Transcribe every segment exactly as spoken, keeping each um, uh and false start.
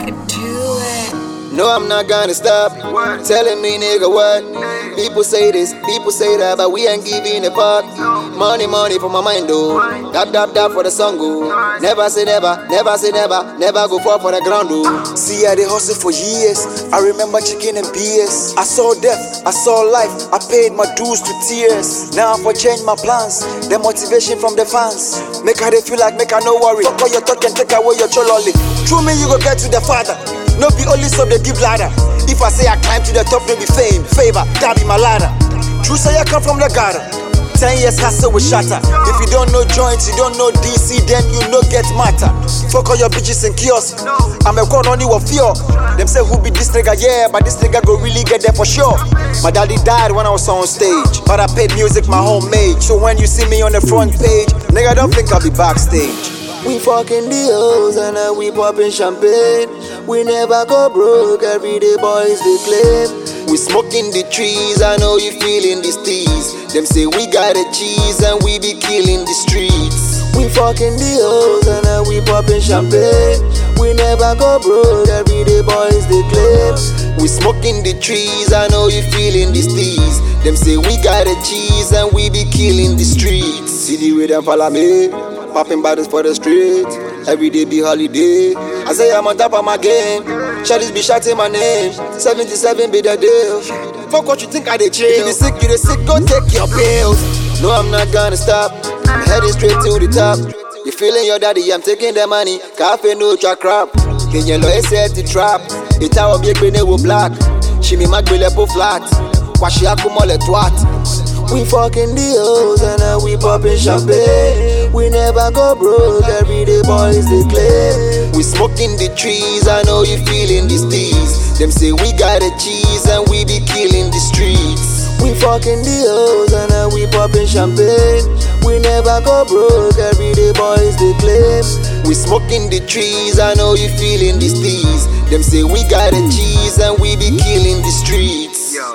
could do it. No, I'm not gonna stop. What? Telling me, nigga, what? Hey. People say this, people say that, but we ain't giving a fuck. Money, money for my mind, though. Dab, dab, dab for the song, go. Never say never, never say never, never go fall for the ground, though. See, I they hustle for years. I remember chicken and B S. I saw death, I saw life. I paid my dues to tears. Now I for change my plans. The motivation from the fans. Make her they feel like make her no worry. Fuck all your talk and take away your chololi. True me, you go get to the father. No be only some they give ladder. If I say I climb to the top, no be fame, favor, that be my ladder. True say I come from the gutter. Ten years hustle with shatter. If you don't know joints, you don't know D C, then you no get matter. Fuck all your bitches and kiosks. I'm a call on you of fear. Them say who be this nigga, yeah, but this nigga go really get there for sure. My daddy died when I was on stage, but I paid music my homemade. So when you see me on the front page, nigga don't think I'll be backstage. We fucking the hoes and uh, we popping champagne. We never go broke, everyday boys they claim. We smoking the trees, I know you feeling these teas. Them say we got the cheese and we be killing the streets. We fucking the hoes and uh, we popping champagne. We never go broke, everyday boys they claim. We smoking the trees, I know you feeling these teas. Them say we got the cheese and we be killing the streets. See the way them follow me. Popping bottles for the streets, every day be holiday. I say I'm on top of my game. Shawty's be shouting my name. seventy-seven be the deal. Fuck what you think I dey chill. If you the sick, you the sick, go take your pills. No, I'm not gonna stop. I'm heading straight to the top. You feeling your daddy? I'm taking the money. Cafe no track crap. Can you lawyer set the trap? It's our big penny with black. She me mag po flat. Kwashi akumole twat. We fucking the hoes and uh, we popping champagne. We never go broke, everyday boys they claim. We smoking the trees, I know you feeling these teas. Them say we got the cheese and we be killing the streets. We fucking the hoes and uh, we popping champagne. We never go broke, everyday boys they claim. We smoking the trees, I know you feeling these teas. Them say we got the cheese and we be killing the streets. Yo,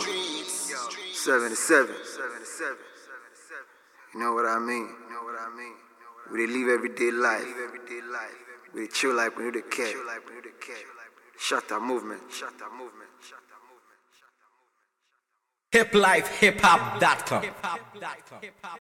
seventy-seven. You know what I mean? You know what I mean? We dey live everyday life. We dey chill like we know the care. Shut up movement. Shut up movement. Hip life hip hop dot com